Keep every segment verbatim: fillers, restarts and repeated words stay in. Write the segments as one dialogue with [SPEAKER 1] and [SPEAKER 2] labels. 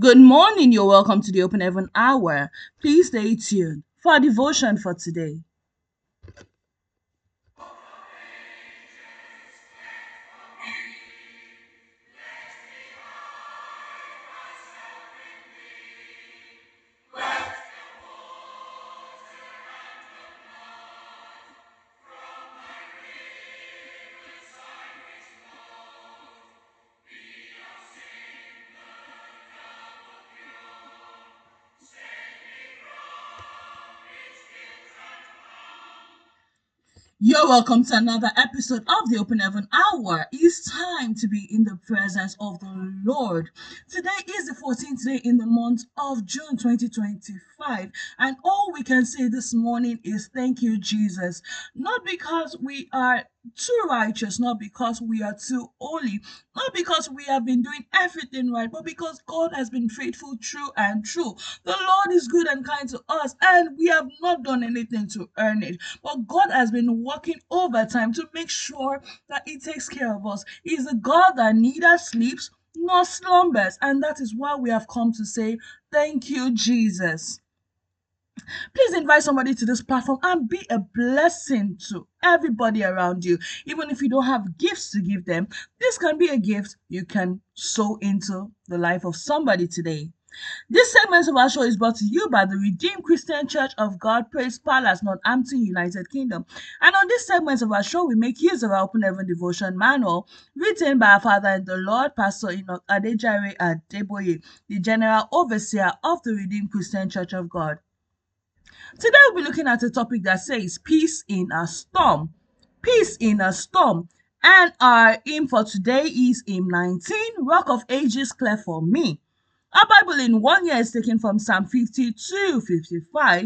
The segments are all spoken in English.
[SPEAKER 1] Good morning. You're welcome to the Open Heaven Hour. Please stay tuned for our devotion for today. You're welcome to another episode of the Open Heaven Hour. It's time to be in the presence of the Lord. Today is the fourteenth day in the month of June twenty twenty-five, and all we can say this morning is thank you, Jesus. Not because we are too righteous, not because we are too holy, not because we have been doing everything right, but because God has been faithful, true, and true. The Lord is good and kind to us, and we have not done anything to earn it. But God has been working overtime to make sure that He takes care of us. He is a God that neither sleeps nor slumbers, and that is why we have come to say, thank you, Jesus. Please invite somebody to this platform and be a blessing to everybody around you. Even if you don't have gifts to give them, this can be a gift you can sow into the life of somebody today. This segment of our show is brought to you by the Redeemed Christian Church of God, Praise Palace, Northampton, United Kingdom. And on this segment of our show, we make use of our Open Heaven Devotion Manual, written by our Father in the Lord, Pastor Enoch Adejare Adeboye, the General Overseer of the Redeemed Christian Church of God. Today we'll be looking at a topic that says peace in a storm. Peace in a storm. And our hymn for today is hymn nineteen, Rock of Ages, Clear for Me. Our Bible in one year is taken from Psalm fifty-two, fifty-five.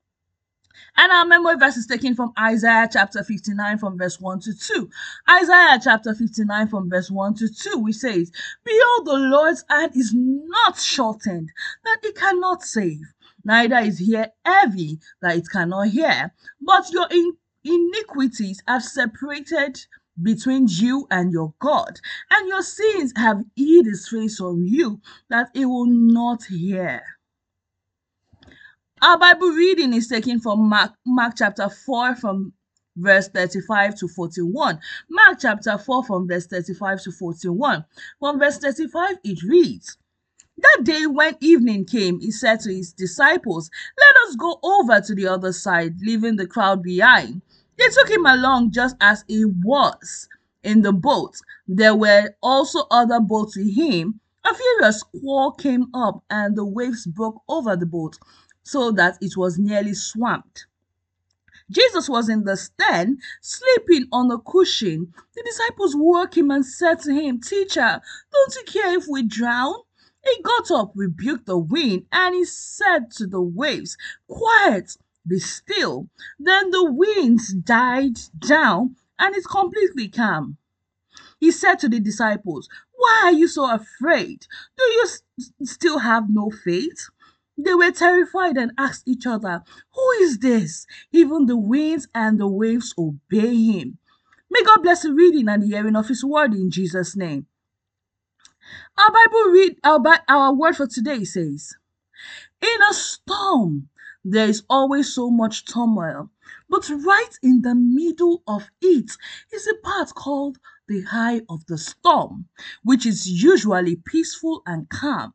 [SPEAKER 1] And our memory verse is taken from Isaiah chapter fifty-nine from verse one to two. Isaiah chapter fifty-nine from verse one to two, which says, Behold, the Lord's hand is not shortened, that it cannot save, neither is ear heavy, that it cannot hear. But your in- iniquities have separated between you and your God, and your sins have hid his face from you, that he will not hear. Our Bible reading is taken from Mark, Mark chapter four from verse thirty-five to forty-one. Mark chapter four from verse thirty-five to forty-one. From verse thirty-five it reads, That day when evening came, he said to his disciples, Let us go over to the other side, leaving the crowd behind. They took him along just as he was in the boat. There were also other boats with him. A furious squall came up, and the waves broke over the boat, so that it was nearly swamped. Jesus was in the stern, sleeping on a cushion. The disciples woke him and said to him, Teacher, don't you care if we drown? He got up, rebuked the wind, and he said to the waves, Quiet, be still. Then the winds died down, and it's completely calm. He said to the disciples, Why are you so afraid? Do you s- still have no faith? They were terrified and asked each other, Who is this? Even the winds and the waves obey him. May God bless the reading and the hearing of his word in Jesus' name. Our Bible read our, Bi- our word for today says, In a storm, there is always so much turmoil, but right in the middle of it is a part called the eye of the storm, which is usually peaceful and calm.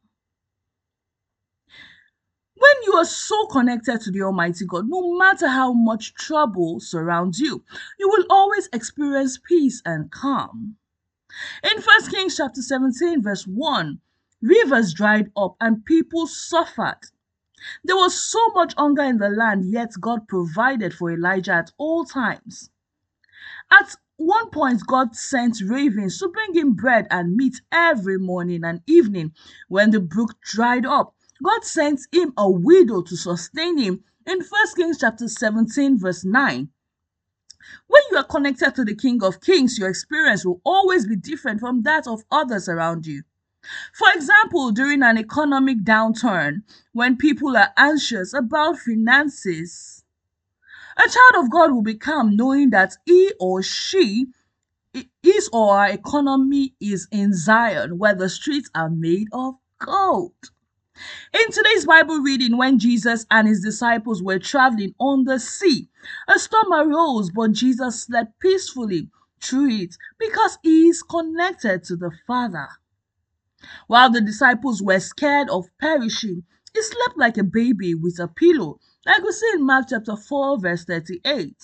[SPEAKER 1] When you are so connected to the Almighty God, no matter how much trouble surrounds you, you will always experience peace and calm. In First Kings chapter seventeen, verse one, rivers dried up and people suffered. There was so much hunger in the land, yet God provided for Elijah at all times. At one point, God sent ravens to bring him bread and meat every morning and evening. When the brook dried up, God sent him a widow to sustain him in First Kings chapter seventeen, verse nine. When you are connected to the King of Kings, your experience will always be different from that of others around you. For example, during an economic downturn, when people are anxious about finances, a child of God will be calm knowing that he or she, his or her economy is in Zion, where the streets are made of gold. In today's Bible reading, when Jesus and his disciples were traveling on the sea, a storm arose, but Jesus slept peacefully through it because he is connected to the Father. While the disciples were scared of perishing, he slept like a baby with a pillow, like we see in Mark chapter four, verse thirty-eight.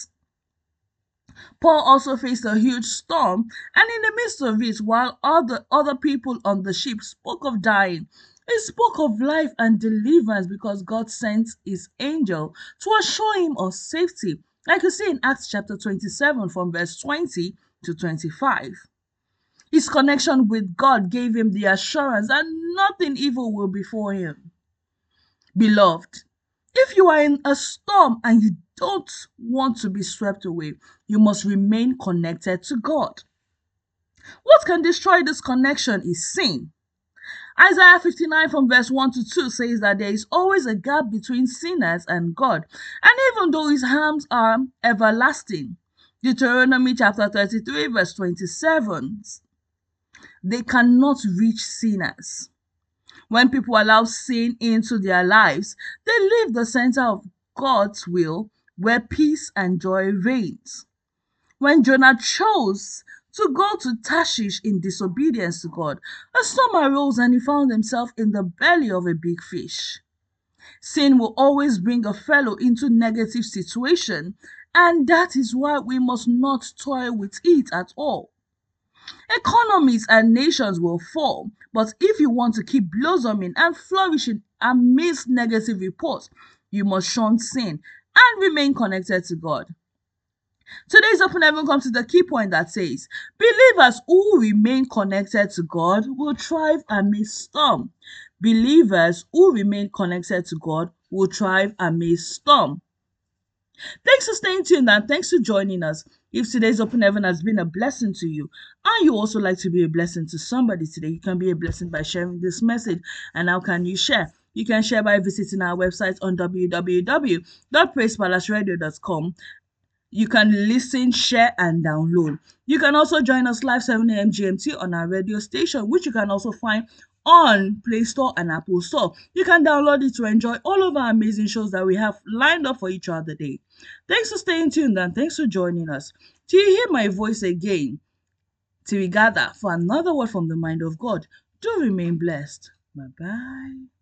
[SPEAKER 1] Paul also faced a huge storm, and in the midst of it, while all the other people on the ship spoke of dying, he spoke of life and deliverance because God sent his angel to assure him of safety, like you see in Acts chapter twenty-seven from verse twenty to twenty-five. His connection with God gave him the assurance that nothing evil will befall him. Beloved, if you are in a storm and you don't want to be swept away, you must remain connected to God. What can destroy this connection is sin. Isaiah fifty-nine from verse one to two says that there is always a gap between sinners and God, and even though his harms are everlasting. Deuteronomy chapter thirty-three verse twenty-seven. They cannot reach sinners. When people allow sin into their lives, they leave the center of God's will where peace and joy reigns. When Jonah chose to go to Tarshish in disobedience to God, a storm arose and he found himself in the belly of a big fish. Sin will always bring a fellow into negative situation, and that is why we must not toy with it at all. Economies and nations will fall, but if you want to keep blossoming and flourishing amidst negative reports, you must shun sin and remain connected to God. Today's Open Heaven comes to the key point that says, believers who remain connected to God will thrive amidst storm. Believers who remain connected to God will thrive amidst storm. Thanks for staying tuned and thanks for joining us. If today's Open Heaven has been a blessing to you and you also like to be a blessing to somebody today, you can be a blessing by sharing this message. And how can you share? You can share by visiting our website on w w w dot praise palace radio dot com. You can listen, share, and download. You can also join us live seven a m G M T on our radio station, which you can also find on Play Store and Apple Store. You can download it to enjoy all of our amazing shows that we have lined up for each other day. Thanks for staying tuned and thanks for joining us. Till you hear my voice again, till we gather for another word from the mind of God, do remain blessed. Bye-bye.